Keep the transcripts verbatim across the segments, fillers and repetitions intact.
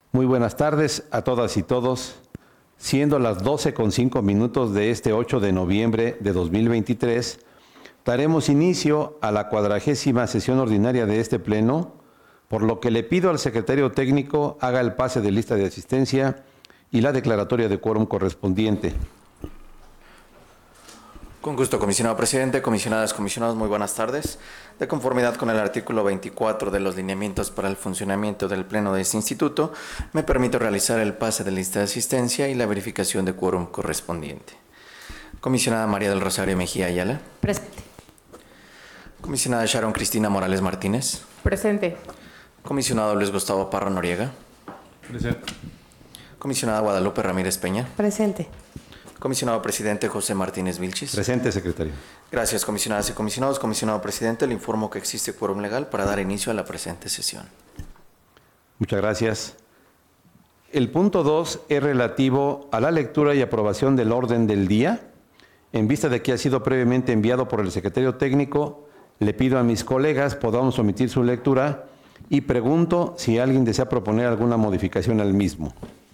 Muy buenas tardes a todas y todos. Siendo las doce con cinco minutos de este ocho de noviembre de dos mil veintitrés, daremos inicio a la cuadragésima sesión ordinaria de este Pleno, por lo que le pido al secretario técnico haga el pase de lista de asistencia y la declaratoria de quórum correspondiente. Con gusto, comisionado presidente, comisionadas, comisionados, muy buenas tardes. De conformidad con el artículo veinticuatro de los lineamientos para el funcionamiento del Pleno de este instituto, me permito realizar el pase de lista de asistencia y la verificación de quórum correspondiente. Comisionada María del Rosario Mejía Ayala. Presente. Comisionada Sharon Cristina Morales Martínez. Presente. Comisionado Luis Gustavo Parra Noriega. Presente. Comisionada Guadalupe Ramírez Peña. Presente. Comisionado presidente José Martínez Vilchis. Presente, secretario. Gracias, comisionadas y comisionados. Comisionado presidente, le informo que existe quórum legal para dar inicio a la presente sesión. Muchas gracias. El punto dos es relativo a la lectura y aprobación del orden del día. En vista de que ha sido previamente enviado por el secretario técnico, le pido a mis colegas podamos omitir su lectura y pregunto si alguien desea proponer alguna modificación al mismo.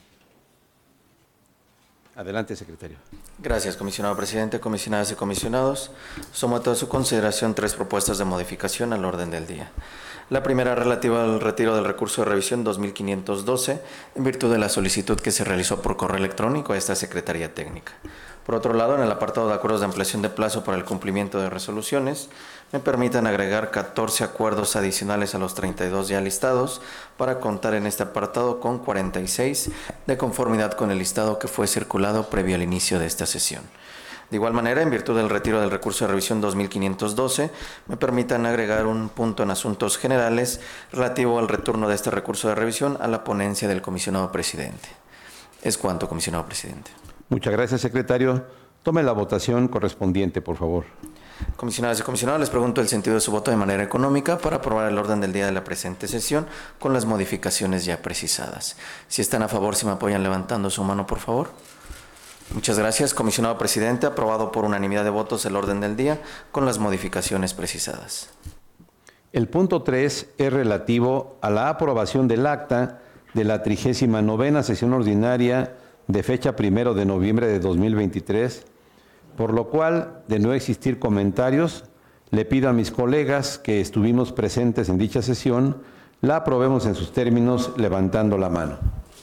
Adelante, secretario. Gracias, comisionado presidente, comisionadas y comisionados. Someto a su consideración tres propuestas de modificación al orden del día. La primera relativa al retiro del recurso de revisión dos mil quinientos doce en virtud de la solicitud que se realizó por correo electrónico a esta Secretaría Técnica. Por otro lado, en el apartado de acuerdos de ampliación de plazo para el cumplimiento de resoluciones, me permitan agregar catorce acuerdos adicionales a los treinta y dos ya listados para contar en este apartado con cuarenta y seis de conformidad con el listado que fue circulado previo al inicio de esta sesión. De igual manera, en virtud del retiro del recurso de revisión dos mil quinientos doce, me permitan agregar un punto en asuntos generales relativo al retorno de este recurso de revisión a la ponencia del comisionado presidente. Es cuanto, comisionado presidente. Muchas gracias, secretario. Tome la votación correspondiente, por favor. Comisionadas y comisionados, les pregunto el sentido de su voto de manera económica para aprobar el orden del día de la presente sesión con las modificaciones ya precisadas. Si están a favor, si me apoyan levantando su mano, por favor. Muchas gracias, comisionado presidente. Aprobado por unanimidad de votos el orden del día con las modificaciones precisadas. El punto tres es relativo a la aprobación del acta de la trigésima novena sesión ordinaria de fecha primero de noviembre de dos mil veintitrés, por lo cual, de no existir comentarios, le pido a mis colegas que estuvimos presentes en dicha sesión, la aprobemos en sus términos levantando la mano.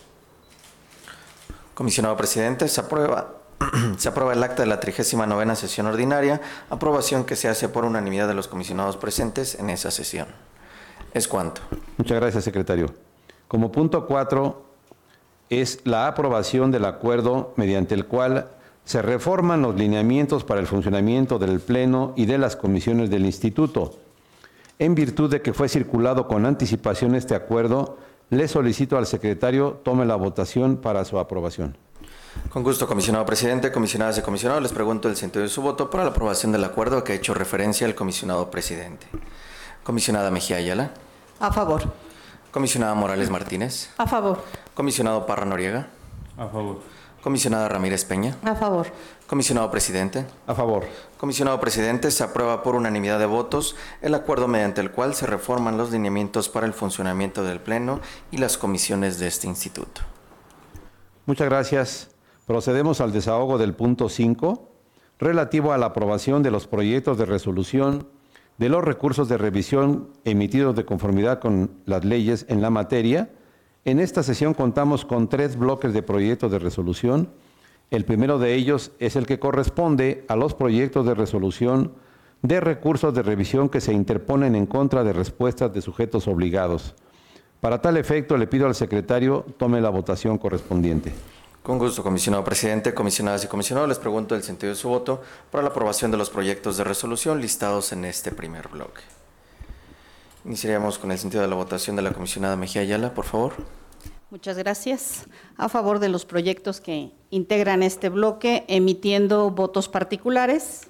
Comisionado presidente, se aprueba, se aprueba el acta de la trigésima novena sesión ordinaria, aprobación que se hace por unanimidad de los comisionados presentes en esa sesión. Es cuanto. Muchas gracias, secretario. Como punto cuatro, es la aprobación del acuerdo mediante el cual se reforman los lineamientos para el funcionamiento del Pleno y de las comisiones del Instituto. En virtud de que fue circulado con anticipación este acuerdo, le solicito al secretario tome la votación para su aprobación. Con gusto, comisionado presidente, comisionadas y comisionados, les pregunto el sentido de su voto para la aprobación del acuerdo a que ha hecho referencia el comisionado presidente. Comisionada Mejía Ayala. A favor. Comisionada Morales Martínez. A favor. Comisionado Parra Noriega. A favor. Comisionada Ramírez Peña. A favor. Comisionado presidente. A favor. Comisionado presidente, se aprueba por unanimidad de votos el acuerdo mediante el cual se reforman los lineamientos para el funcionamiento del Pleno y las comisiones de este instituto. Muchas gracias. Procedemos al desahogo del punto cinco, relativo a la aprobación de los proyectos de resolución de los recursos de revisión emitidos de conformidad con las leyes en la materia. En esta sesión contamos con tres bloques de proyectos de resolución. El primero de ellos es el que corresponde a los proyectos de resolución de recursos de revisión que se interponen en contra de respuestas de sujetos obligados. Para tal efecto, le pido al secretario tome la votación correspondiente. Con gusto, comisionado presidente, comisionadas y comisionados, les pregunto el sentido de su voto para la aprobación de los proyectos de resolución listados en este primer bloque. Iniciaríamos con el sentido de la votación de la comisionada Mejía Ayala, por favor. Muchas gracias. A favor de los proyectos que integran este bloque, emitiendo votos particulares.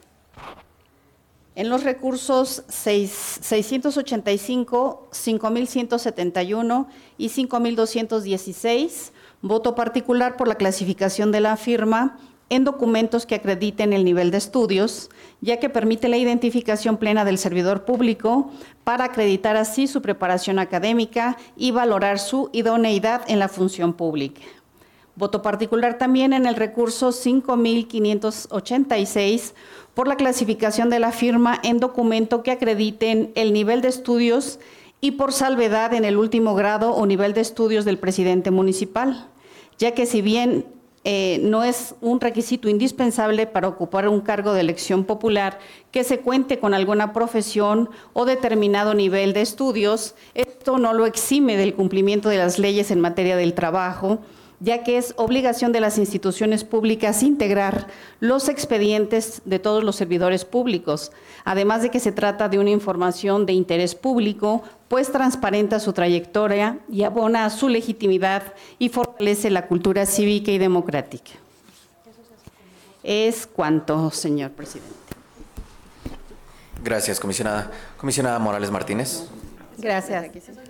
En los recursos seiscientos ochenta y cinco, cinco mil ciento setenta y uno y cinco mil doscientos dieciséis, voto particular por la clasificación de la firma en documentos que acrediten el nivel de estudios, ya que permite la identificación plena del servidor público para acreditar así su preparación académica y valorar su idoneidad en la función pública. Voto particular también en el recurso cinco mil quinientos ochenta y seis por la clasificación de la firma en documento que acrediten el nivel de estudios y por salvedad en el último grado o nivel de estudios del presidente municipal, ya que si bien eh, no es un requisito indispensable para ocupar un cargo de elección popular que se cuente con alguna profesión o determinado nivel de estudios, esto no lo exime del cumplimiento de las leyes en materia del trabajo, ya que es obligación de las instituciones públicas integrar los expedientes de todos los servidores públicos, además de que se trata de una información de interés público, pues transparenta su trayectoria y abona a su legitimidad y fortalece la cultura cívica y democrática. Es cuanto, señor presidente. Gracias, comisionada. Comisionada Morales Martínez. Gracias.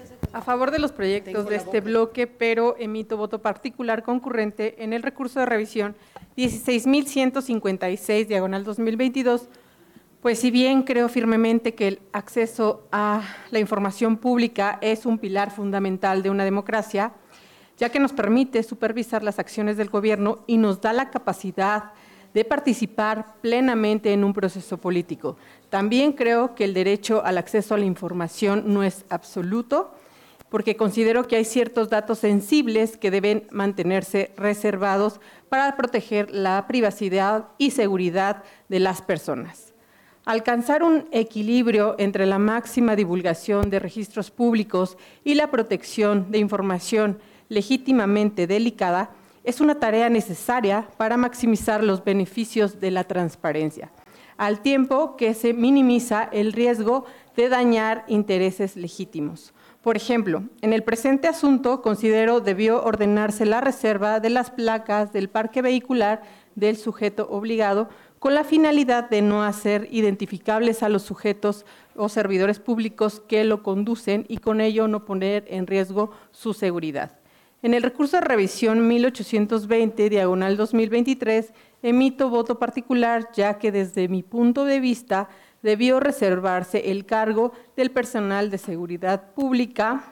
A favor de los proyectos de este bloque, pero emito voto particular concurrente en el recurso de revisión dieciséis mil ciento cincuenta y seis, diagonal dos mil veintidós, pues si bien creo firmemente que el acceso a la información pública es un pilar fundamental de una democracia, ya que nos permite supervisar las acciones del gobierno y nos da la capacidad de participar plenamente en un proceso político. También creo que el derecho al acceso a la información no es absoluto, porque considero que hay ciertos datos sensibles que deben mantenerse reservados para proteger la privacidad y seguridad de las personas. Alcanzar un equilibrio entre la máxima divulgación de registros públicos y la protección de información legítimamente delicada es una tarea necesaria para maximizar los beneficios de la transparencia, al tiempo que se minimiza el riesgo de dañar intereses legítimos. Por ejemplo, en el presente asunto considero debió ordenarse la reserva de las placas del parque vehicular del sujeto obligado con la finalidad de no hacer identificables a los sujetos o servidores públicos que lo conducen y con ello no poner en riesgo su seguridad. En el recurso de revisión mil ochocientos veinte, diagonal dos mil veintitrés, emito voto particular ya que desde mi punto de vista debió reservarse el cargo del personal de seguridad pública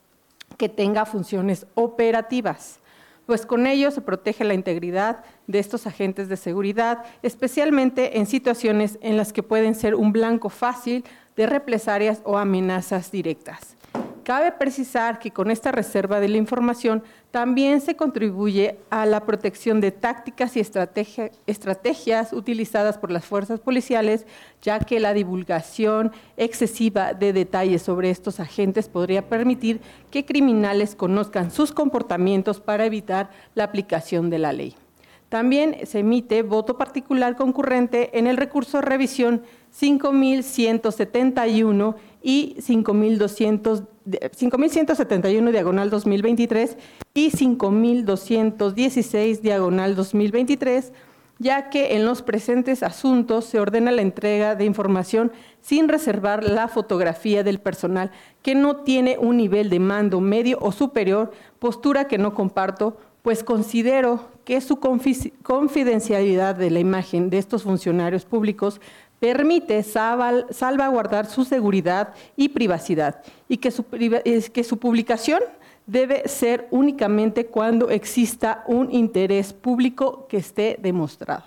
que tenga funciones operativas, pues con ello se protege la integridad de estos agentes de seguridad, especialmente en situaciones en las que pueden ser un blanco fácil de represalias o amenazas directas. Cabe precisar que con esta reserva de la información también se contribuye a la protección de tácticas y estrategia, estrategias utilizadas por las fuerzas policiales, ya que la divulgación excesiva de detalles sobre estos agentes podría permitir que criminales conozcan sus comportamientos para evitar la aplicación de la ley. También se emite voto particular concurrente en el recurso de revisión cinco mil ciento setenta y uno y cinco mil ciento setenta y uno diagonal dos mil veintitrés y cinco mil doscientos dieciséis diagonal dos mil veintitrés, ya que en los presentes asuntos se ordena la entrega de información sin reservar la fotografía del personal que no tiene un nivel de mando medio o superior, postura que no comparto, pues considero que su confidencialidad de la imagen de estos funcionarios públicos permite salvaguardar su seguridad y privacidad y que su, que su publicación debe ser únicamente cuando exista un interés público que esté demostrado.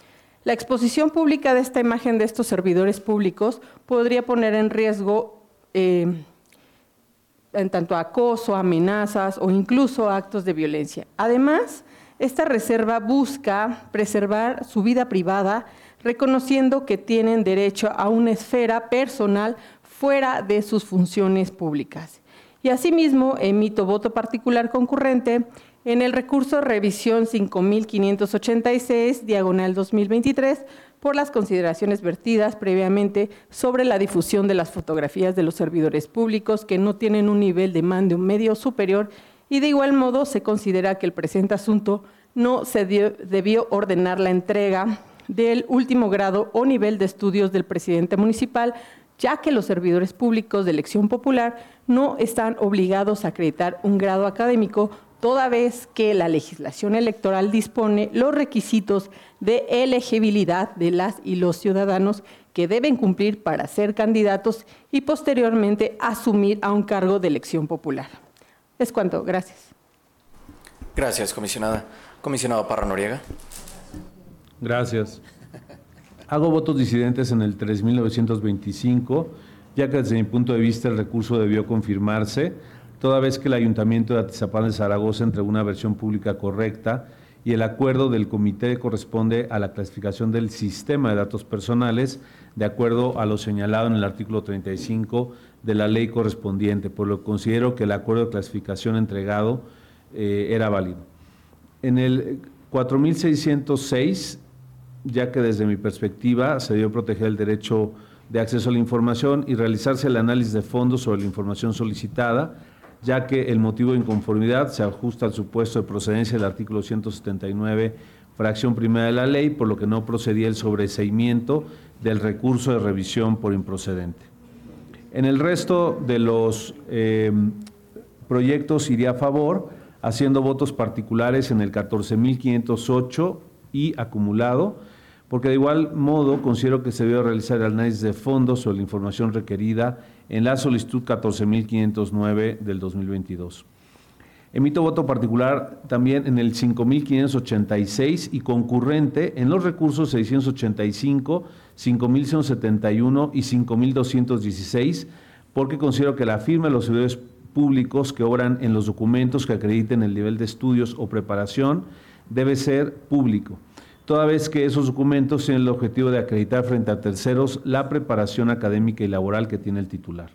La exposición pública de esta imagen de estos servidores públicos podría poner en riesgo eh, en tanto acoso, amenazas o incluso actos de violencia. Además, esta reserva busca preservar su vida privada, reconociendo que tienen derecho a una esfera personal fuera de sus funciones públicas. Y asimismo, emito voto particular concurrente en el recurso revisión cinco mil quinientos ochenta y seis, diagonal dos mil veintitrés, por las consideraciones vertidas previamente sobre la difusión de las fotografías de los servidores públicos que no tienen un nivel de mando medio superior, y de igual modo se considera que el presente asunto no se dio, debió ordenar la entrega del último grado o nivel de estudios del presidente municipal, ya que los servidores públicos de elección popular no están obligados a acreditar un grado académico toda vez que la legislación electoral dispone los requisitos de elegibilidad de las y los ciudadanos que deben cumplir para ser candidatos y posteriormente asumir a un cargo de elección popular. Es cuanto. Gracias. Gracias, comisionada. Comisionado Parra Noriega. Gracias. Hago votos disidentes en el tres mil novecientos veinticinco, ya que desde mi punto de vista el recurso debió confirmarse, toda vez que el Ayuntamiento de Atizapán de Zaragoza entregó una versión pública correcta y el acuerdo del comité corresponde a la clasificación del sistema de datos personales de acuerdo a lo señalado en el artículo treinta y cinco de la ley correspondiente, por lo que considero que el acuerdo de clasificación entregado eh, era válido. En el cuatro mil seiscientos seis, ya que desde mi perspectiva se debió proteger el derecho de acceso a la información y realizarse el análisis de fondo sobre la información solicitada, ya que el motivo de inconformidad se ajusta al supuesto de procedencia del artículo ciento setenta y nueve, fracción primera de la ley, por lo que no procedía el sobreseimiento del recurso de revisión por improcedente. En el resto de los eh, proyectos iría a favor, haciendo votos particulares en el catorce mil quinientos ocho y acumulado, porque de igual modo considero que se debe realizar el análisis de fondo sobre la información requerida en la solicitud catorce mil quinientos nueve del dos mil veintidós. Emito voto particular también en el cinco mil quinientos ochenta y seis y concurrente en los recursos seiscientos ochenta y cinco, cinco mil ciento setenta y uno y cinco mil doscientos dieciséis, porque considero que la firma de los servidores públicos que obran en los documentos que acrediten el nivel de estudios o preparación debe ser público, toda vez que esos documentos tienen el objetivo de acreditar frente a terceros la preparación académica y laboral que tiene el titular.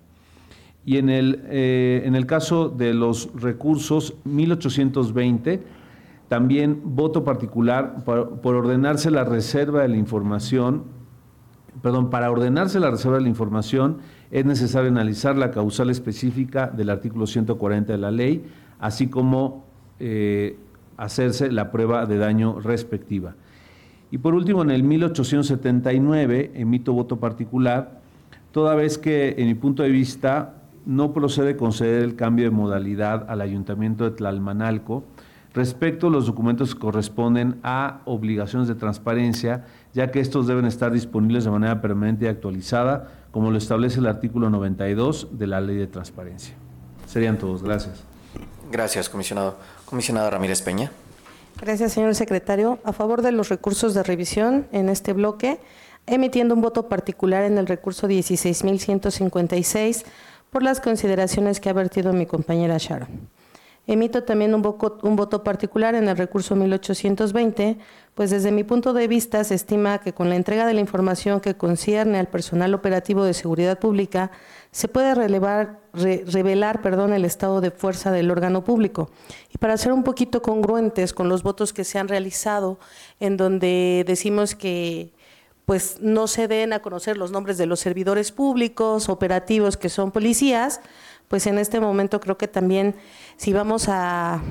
Y en el, eh, en el caso de los recursos mil ochocientos veinte, también voto particular por, por ordenarse la reserva de la información, perdón, para ordenarse la reserva de la información es necesario analizar la causal específica del artículo ciento cuarenta de la ley, así como eh, hacerse la prueba de daño respectiva. Y por último, en el mil ochocientos setenta y nueve, emito voto particular, toda vez que, en mi punto de vista, no procede conceder el cambio de modalidad al Ayuntamiento de Tlalmanalco respecto a los documentos que corresponden a obligaciones de transparencia, ya que estos deben estar disponibles de manera permanente y actualizada, como lo establece el artículo noventa y dos de la Ley de Transparencia. Serían todos. Gracias. Gracias, comisionado. Comisionada Ramírez Peña. Gracias, señor secretario. A favor de los recursos de revisión en este bloque, emitiendo un voto particular en el recurso dieciséis mil ciento cincuenta y seis por las consideraciones que ha vertido mi compañera Sharon. Emito también un voto, un voto particular en el recurso mil ochocientos veinte, pues desde mi punto de vista se estima que con la entrega de la información que concierne al personal operativo de seguridad pública se puede relevar, re, revelar perdón, el estado de fuerza del órgano público. Y para ser un poquito congruentes con los votos que se han realizado, en donde decimos que pues no se den a conocer los nombres de los servidores públicos, operativos que son policías, pues en este momento creo que también si vamos a, a,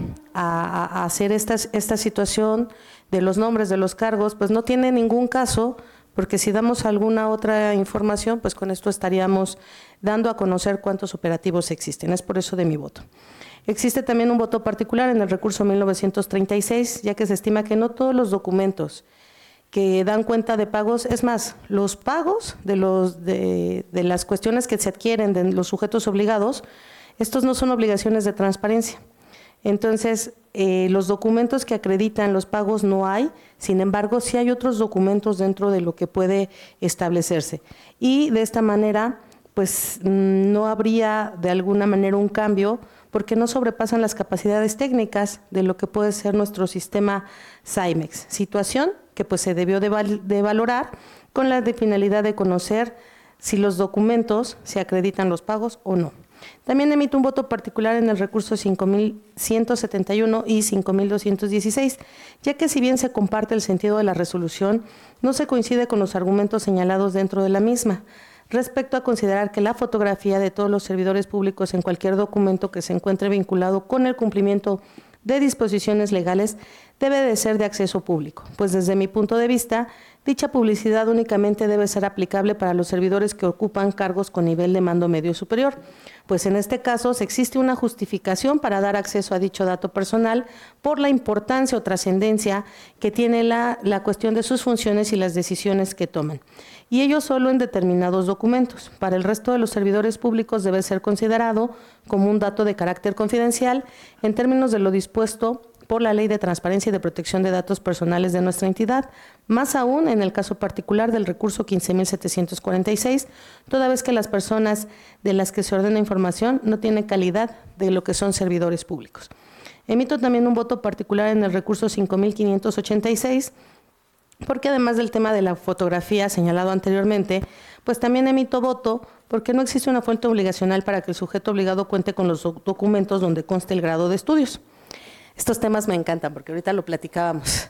a hacer esta, esta situación de los nombres de los cargos, pues no tiene ningún caso, porque si damos alguna otra información, pues con esto estaríamos dando a conocer cuántos operativos existen. Es por eso de mi voto. Existe también un voto particular en el recurso mil novecientos treinta y seis, ya que se estima que no todos los documentos que dan cuenta de pagos, es más, los pagos de, los, de, de las cuestiones que se adquieren de los sujetos obligados, estos no son obligaciones de transparencia. Entonces, eh, los documentos que acreditan los pagos no hay, sin embargo, sí hay otros documentos dentro de lo que puede establecerse. Y de esta manera, pues no habría de alguna manera un cambio, porque no sobrepasan las capacidades técnicas de lo que puede ser nuestro sistema SAIMEX. Situación que pues se debió de, val de valorar con la de finalidad de conocer si los documentos se acreditan los pagos o no. También emito un voto particular en el recurso cinco mil ciento setenta y uno y cinco mil doscientos dieciséis, ya que si bien se comparte el sentido de la resolución, no se coincide con los argumentos señalados dentro de la misma, respecto a considerar que la fotografía de todos los servidores públicos en cualquier documento que se encuentre vinculado con el cumplimiento de disposiciones legales debe de ser de acceso público, pues desde mi punto de vista Dicha publicidad únicamente debe ser aplicable para los servidores que ocupan cargos con nivel de mando medio superior, pues en este caso se existe una justificación para dar acceso a dicho dato personal por la importancia o trascendencia que tiene la, la cuestión de sus funciones y las decisiones que toman, y ello solo en determinados documentos. Para el resto de los servidores públicos debe ser considerado como un dato de carácter confidencial en términos de lo dispuesto por la Ley de Transparencia y de Protección de Datos Personales de nuestra entidad, más aún en el caso particular del recurso quince mil setecientos cuarenta y seis, toda vez que las personas de las que se ordena información no tienen calidad de lo que son servidores públicos. Emito también un voto particular en el recurso cinco mil quinientos ochenta y seis, porque además del tema de la fotografía señalado anteriormente, pues también emito voto porque no existe una fuente obligacional para que el sujeto obligado cuente con los documentos donde conste el grado de estudios. Estos temas me encantan porque ahorita lo platicábamos.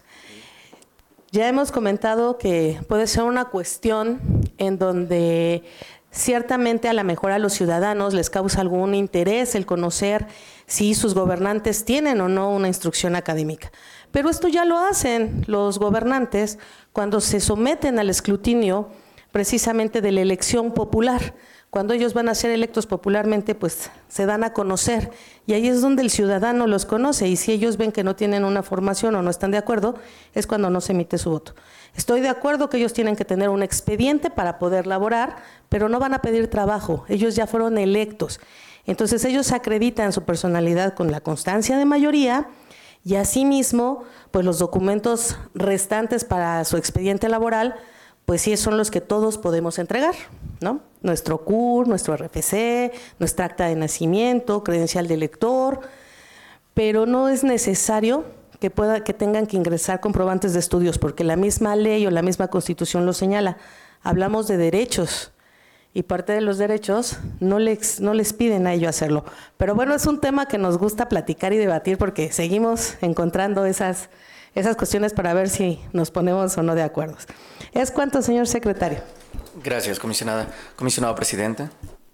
Ya hemos comentado que puede ser una cuestión en donde ciertamente a lo mejor a los ciudadanos les causa algún interés el conocer si sus gobernantes tienen o no una instrucción académica. Pero esto ya lo hacen los gobernantes cuando se someten al escrutinio precisamente de la elección popular. Cuando ellos van a ser electos popularmente, pues se dan a conocer y ahí es donde el ciudadano los conoce, y si ellos ven que no tienen una formación o no están de acuerdo, es cuando no se emite su voto. Estoy de acuerdo que ellos tienen que tener un expediente para poder laborar, pero no van a pedir trabajo, ellos ya fueron electos. Entonces ellos acreditan su personalidad con la constancia de mayoría y asimismo, pues los documentos restantes para su expediente laboral, pues sí son los que todos podemos entregar, ¿no? Nuestro C U R, nuestro R F C, nuestra acta de nacimiento, credencial de elector, pero no es necesario que, pueda, que tengan que ingresar comprobantes de estudios, porque la misma ley o la misma Constitución lo señala. Hablamos de derechos y parte de los derechos no les, no les piden a ellos hacerlo. Pero bueno, es un tema que nos gusta platicar y debatir porque seguimos encontrando esas, esas cuestiones para ver si nos ponemos o no de acuerdo. ¿Es cuánto, señor secretario? Gracias, comisionada. Comisionado presidente.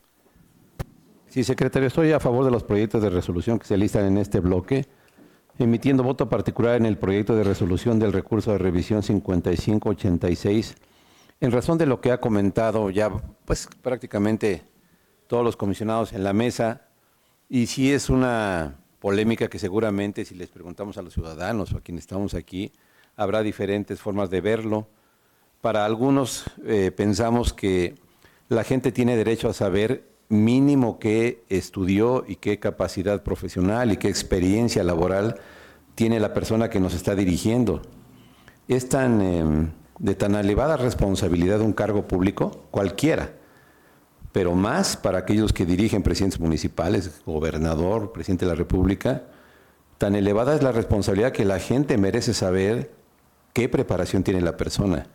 Sí, secretario, estoy a favor de los proyectos de resolución que se listan en este bloque, emitiendo voto particular en el proyecto de resolución del recurso de revisión cincuenta y cinco ochenta y seis, en razón de lo que ha comentado ya pues prácticamente todos los comisionados en la mesa, y sí es una polémica que seguramente si les preguntamos a los ciudadanos o a quienes estamos aquí, habrá diferentes formas de verlo. Para algunos eh, pensamos que la gente tiene derecho a saber mínimo qué estudió y qué capacidad profesional y qué experiencia laboral tiene la persona que nos está dirigiendo. Es tan, eh, de tan elevada responsabilidad un cargo público, cualquiera, pero más para aquellos que dirigen presidentes municipales, gobernador, presidente de la República, tan elevada es la responsabilidad que la gente merece saber qué preparación tiene la persona.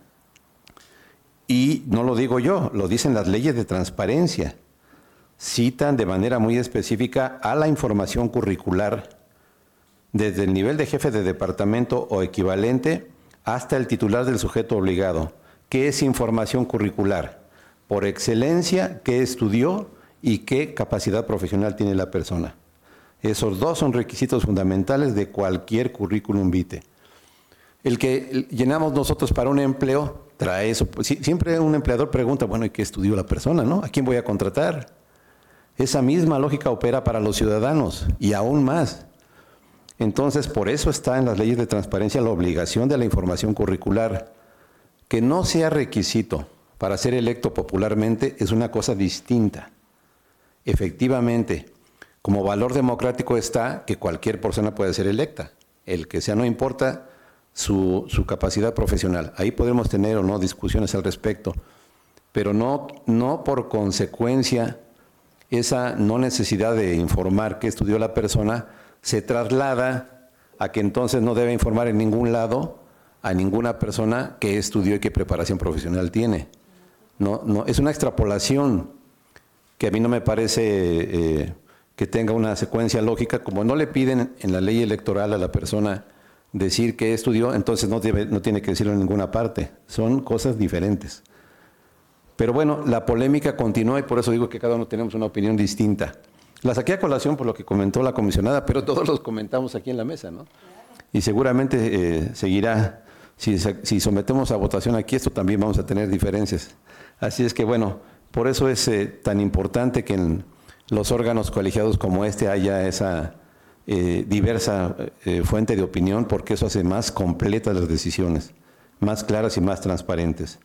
Y no lo digo yo, lo dicen las leyes de transparencia. Citan de manera muy específica a la información curricular, desde el nivel de jefe de departamento o equivalente hasta el titular del sujeto obligado. ¿Qué es información curricular? Por excelencia, ¿qué estudió y qué capacidad profesional tiene la persona? Esos dos son requisitos fundamentales de cualquier currículum vitae. El que llenamos nosotros para un empleo trae eso. Siempre un empleador pregunta, bueno, ¿y qué estudió la persona, no? ¿A quién voy a contratar? Esa misma lógica opera para los ciudadanos y aún más. Entonces, por eso está en las leyes de transparencia la obligación de la información curricular. Que no sea requisito para ser electo popularmente es una cosa distinta. Efectivamente, como valor democrático está que cualquier persona puede ser electa. El que sea no importa su, su capacidad profesional. Ahí podemos tener o no discusiones al respecto, pero no, no por consecuencia esa no necesidad de informar qué estudió la persona se traslada a que entonces no debe informar en ningún lado a ninguna persona qué estudió y qué preparación profesional tiene. No, no, es una extrapolación que a mí no me parece eh, que tenga una secuencia lógica. Como no le piden en la ley electoral a la persona decir qué estudió, entonces no, debe, no tiene que decirlo en ninguna parte. Son cosas diferentes. Pero bueno, la polémica continúa y por eso digo que cada uno tenemos una opinión distinta. La saqué a colación por lo que comentó la comisionada, pero todos los comentamos aquí en la mesa, ¿no? Y seguramente eh, seguirá si, si sometemos a votación aquí esto, también vamos a tener diferencias. Así es que, bueno, por eso es eh, tan importante que en los órganos colegiados como este haya esa eh, diversa eh, fuente de opinión, porque eso hace más completas las decisiones, más claras y más transparentes.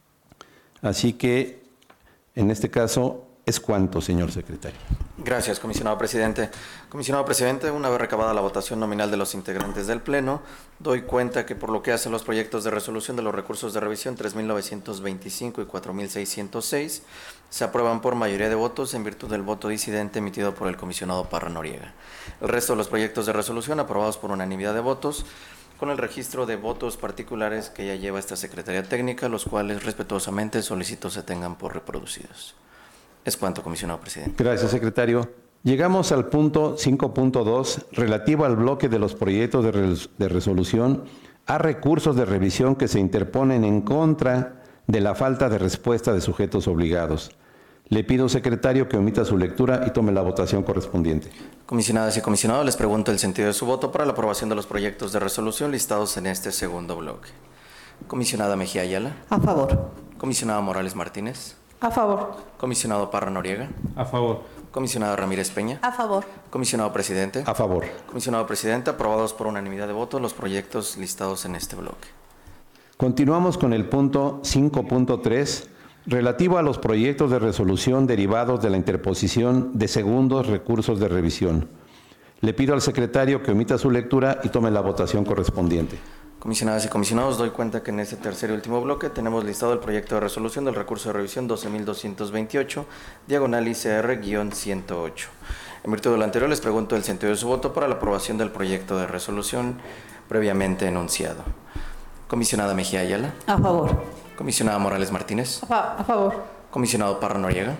Así que, en este caso, ¿es cuánto, señor secretario? Gracias, comisionado presidente. Comisionado presidente, una vez recabada la votación nominal de los integrantes del Pleno, doy cuenta que por lo que hace a los proyectos de resolución de los recursos de revisión tres mil novecientos veinticinco y cuatro mil seiscientos seis se aprueban por mayoría de votos en virtud del voto disidente emitido por el comisionado Parra Noriega. El resto de los proyectos de resolución aprobados por unanimidad de votos, con el registro de votos particulares que ya lleva esta Secretaría Técnica, los cuales respetuosamente solicito se tengan por reproducidos. Es cuanto, comisionado presidente. Gracias, secretario. Llegamos al punto cinco punto dos, relativo al bloque de los proyectos de, res de resolución a recursos de revisión que se interponen en contra de la falta de respuesta de sujetos obligados. Le pido, secretario, que omita su lectura y tome la votación correspondiente. Comisionadas y comisionados, les pregunto el sentido de su voto para la aprobación de los proyectos de resolución listados en este segundo bloque. Comisionada Mejía Ayala. A favor. Comisionada Morales Martínez. A favor. Comisionado Parra Noriega. A favor. Comisionada Ramírez Peña. A favor. Comisionado presidente. A favor. Comisionado presidente, aprobados por unanimidad de votos los proyectos listados en este bloque. Continuamos con el punto cinco punto tres, relativo a los proyectos de resolución derivados de la interposición de segundos recursos de revisión. Le pido al secretario que omita su lectura y tome la votación correspondiente. Comisionadas y comisionados, doy cuenta que en este tercer y último bloque tenemos listado el proyecto de resolución del recurso de revisión doce mil doscientos veintiocho, diagonal I C R ciento ocho. En virtud de lo anterior, les pregunto el sentido de su voto para la aprobación del proyecto de resolución previamente enunciado. Comisionada Mejía Ayala. A favor. Comisionada Morales Martínez. A, fa a favor. Comisionado Parra Noriega.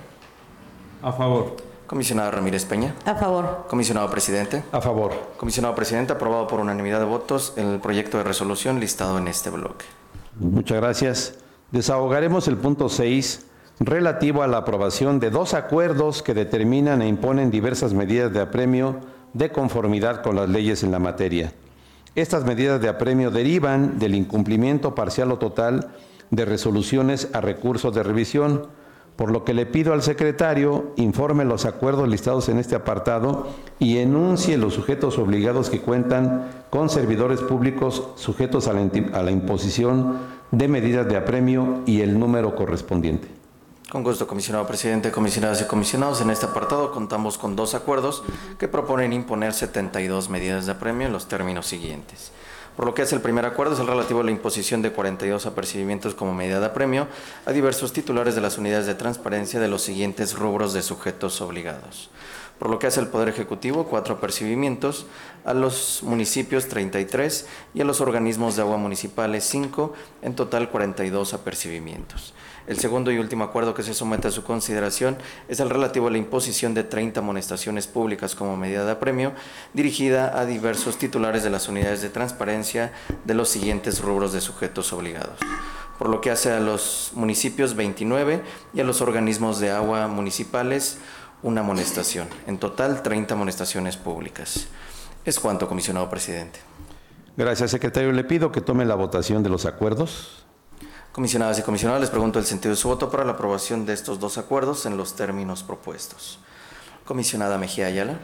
A favor. Comisionada Ramírez Peña. A favor. Comisionado presidente. A favor. Comisionado presidente, aprobado por unanimidad de votos el proyecto de resolución listado en este bloque. Muchas gracias. Desahogaremos el punto seis, relativo a la aprobación de dos acuerdos que determinan e imponen diversas medidas de apremio de conformidad con las leyes en la materia. Estas medidas de apremio derivan del incumplimiento parcial o total de resoluciones a recursos de revisión, por lo que le pido al secretario informe los acuerdos listados en este apartado y enuncie los sujetos obligados que cuentan con servidores públicos sujetos a la, a la imposición de medidas de apremio y el número correspondiente. Con gusto, comisionado presidente, comisionadas y comisionados. En este apartado contamos con dos acuerdos que proponen imponer setenta y dos medidas de apremio en los términos siguientes. Por lo que hace el primer acuerdo es el relativo a la imposición de cuarenta y dos apercibimientos como medida de apremio a diversos titulares de las unidades de transparencia de los siguientes rubros de sujetos obligados. Por lo que hace el Poder Ejecutivo, cuatro apercibimientos, a los municipios treinta y tres y a los organismos de agua municipales cinco, en total cuarenta y dos apercibimientos. El segundo y último acuerdo que se somete a su consideración es el relativo a la imposición de treinta amonestaciones públicas como medida de apremio dirigida a diversos titulares de las unidades de transparencia de los siguientes rubros de sujetos obligados. Por lo que hace a los municipios veintinueve y a los organismos de agua municipales una amonestación. En total, treinta amonestaciones públicas. Es cuanto, comisionado presidente. Gracias, secretario. Le pido que tome la votación de los acuerdos. Comisionadas y comisionados, les pregunto el sentido de su voto para la aprobación de estos dos acuerdos en los términos propuestos. Comisionada Mejía Ayala.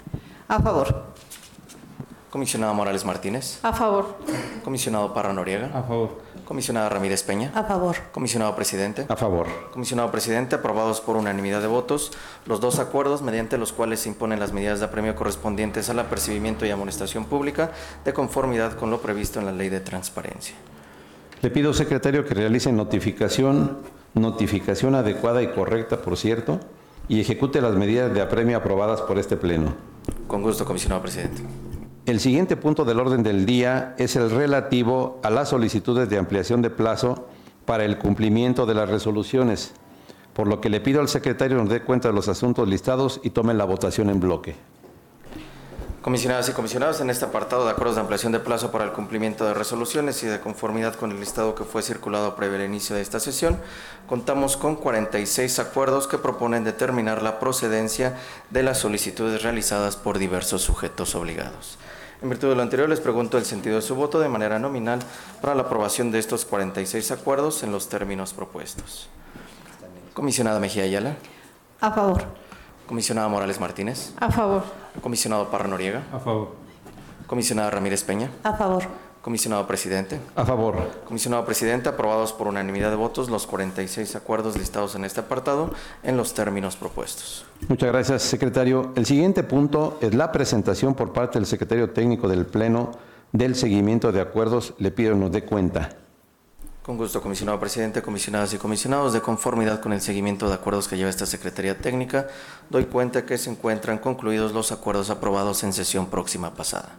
A favor. Comisionada Morales Martínez. A favor. Comisionado Parra Noriega. A favor. Comisionada Ramírez Peña. A favor. Comisionado presidente. A favor. Comisionado presidente, aprobados por unanimidad de votos los dos acuerdos mediante los cuales se imponen las medidas de apremio correspondientes al apercibimiento y amonestación pública de conformidad con lo previsto en la Ley de Transparencia. Le pido, secretario, que realice notificación, notificación adecuada y correcta, por cierto, y ejecute las medidas de apremio aprobadas por este Pleno. Con gusto, comisionado presidente. El siguiente punto del orden del día es el relativo a las solicitudes de ampliación de plazo para el cumplimiento de las resoluciones, por lo que le pido al secretario nos dé cuenta de los asuntos listados y tome la votación en bloque. Comisionadas y comisionados, en este apartado de acuerdos de ampliación de plazo para el cumplimiento de resoluciones y de conformidad con el listado que fue circulado previo al inicio de esta sesión, contamos con cuarenta y seis acuerdos que proponen determinar la procedencia de las solicitudes realizadas por diversos sujetos obligados. En virtud de lo anterior, les pregunto el sentido de su voto de manera nominal para la aprobación de estos cuarenta y seis acuerdos en los términos propuestos. Comisionada Mejía Ayala. A favor. Comisionada Morales Martínez. A favor. Comisionado Parra Noriega. A favor. Comisionada Ramírez Peña. A favor. Comisionado Presidente. A favor. Comisionado Presidente, aprobados por unanimidad de votos los cuarenta y seis acuerdos listados en este apartado en los términos propuestos. Muchas gracias, secretario. El siguiente punto es la presentación por parte del secretario técnico del Pleno del seguimiento de acuerdos. Le pido nos dé cuenta. Con gusto, comisionado Presidente, comisionadas y comisionados, de conformidad con el seguimiento de acuerdos que lleva esta Secretaría Técnica, doy cuenta que se encuentran concluidos los acuerdos aprobados en sesión próxima pasada.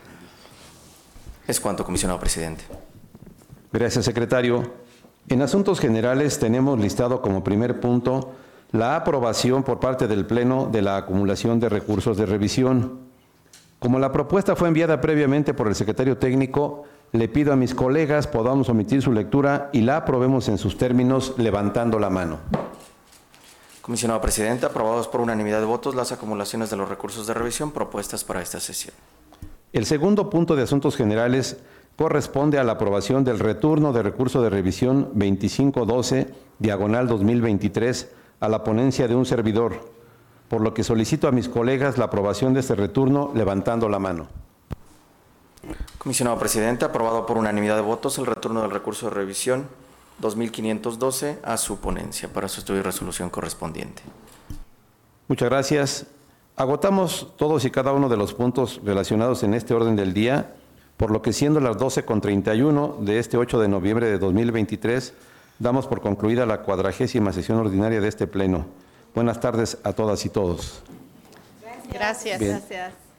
Es cuanto, comisionado Presidente. Gracias, secretario. En asuntos generales tenemos listado como primer punto la aprobación por parte del Pleno de la acumulación de recursos de revisión. Como la propuesta fue enviada previamente por el secretario técnico, le pido a mis colegas podamos omitir su lectura y la aprobemos en sus términos levantando la mano. Comisionado Presidente, aprobados por unanimidad de votos las acumulaciones de los recursos de revisión propuestas para esta sesión. El segundo punto de asuntos generales corresponde a la aprobación del retorno de recurso de revisión veinticinco doce, diagonal dos mil veintitrés, a la ponencia de un servidor, por lo que solicito a mis colegas la aprobación de este retorno levantando la mano. Comisionado Presidente, aprobado por unanimidad de votos el retorno del recurso de revisión dos mil quinientos doce a su ponencia para su estudio y resolución correspondiente. Muchas gracias. Agotamos todos y cada uno de los puntos relacionados en este orden del día, por lo que siendo las doce con treinta y uno de este ocho de noviembre de dos mil veintitrés, damos por concluida la cuadragésima sesión ordinaria de este Pleno. Buenas tardes a todas y todos. Gracias. Bien. Gracias.